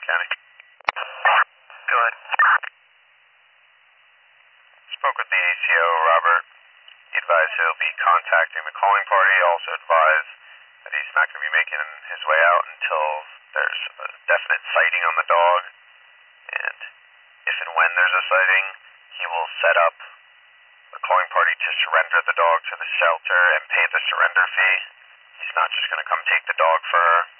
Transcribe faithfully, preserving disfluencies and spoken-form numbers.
County. Good. Spoke with the A C O, Robert. He advised he'll be contacting the calling party. Also advised that he's not going to be making his way out until there's a definite sighting on the dog. And if and when there's a sighting, he will set up the calling party to surrender the dog to the shelter and pay the surrender fee. He's not just going to come take the dog for her.